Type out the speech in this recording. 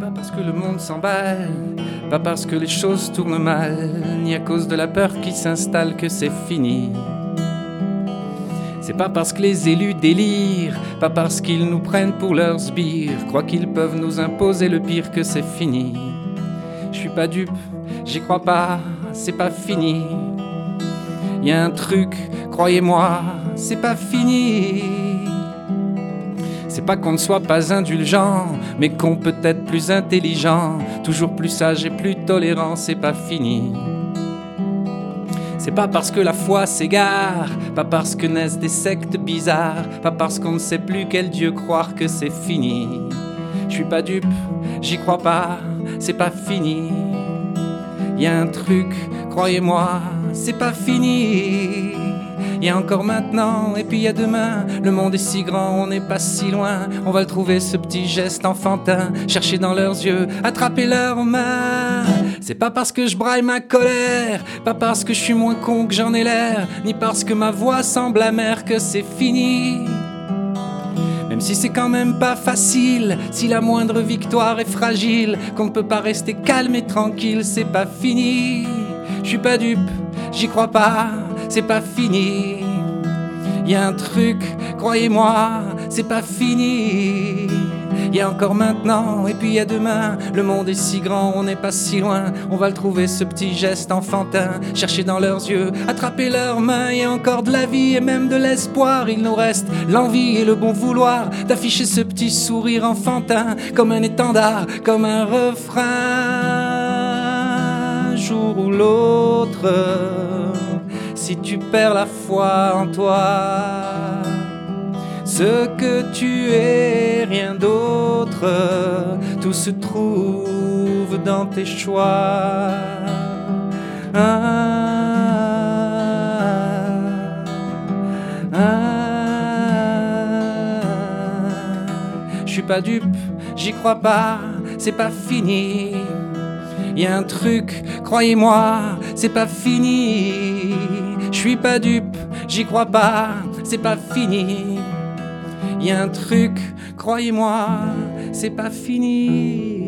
pas parce que le monde s'emballe, pas parce que les choses tournent mal, ni à cause de la peur qui s'installe que c'est fini. C'est pas parce que les élus délirent, pas parce qu'ils nous prennent pour leurs sbires, croient qu'ils peuvent nous imposer le pire que c'est fini. Je suis pas dupe, j'y crois pas, c'est pas fini. Y a un truc, croyez-moi, c'est pas fini. C'est pas qu'on ne soit pas indulgent, mais qu'on peut être plus intelligent, toujours plus sage et plus tolérant, c'est pas fini. C'est pas parce que la foi s'égare, pas parce que naissent des sectes bizarres, pas parce qu'on ne sait plus quel Dieu croire que c'est fini. Je suis pas dupe, j'y crois pas, c'est pas fini. Y a un truc, croyez-moi, c'est pas fini. Y a encore maintenant, et puis y a demain. Le monde est si grand, on n'est pas si loin. On va le trouver, ce petit geste enfantin. Chercher dans leurs yeux, attraper leurs mains. C'est pas parce que je braille ma colère, pas parce que je suis moins con que j'en ai l'air, ni parce que ma voix semble amère que c'est fini. Même si c'est quand même pas facile, si la moindre victoire est fragile, qu'on ne peut pas rester calme et tranquille, c'est pas fini. Je suis pas dupe, j'y crois pas, c'est pas fini. Y a un truc, croyez-moi, c'est pas fini. Y a encore maintenant, et puis y a demain. Le monde est si grand, on n'est pas si loin. On va le trouver, ce petit geste enfantin. Chercher dans leurs yeux, attraper leurs mains. Y a encore de la vie et même de l'espoir. Il nous reste l'envie et le bon vouloir d'afficher ce petit sourire enfantin, comme un étendard, comme un refrain. Un jour ou l'autre, si tu perds la foi en toi, ce que tu es, rien d'autre, tout se trouve dans tes choix. Je suis pas dupe, j'y crois pas, c'est pas fini. Y a un truc, croyez-moi, c'est pas fini. Je suis pas dupe, j'y crois pas, c'est pas fini. Y a un truc, croyez-moi, c'est pas fini.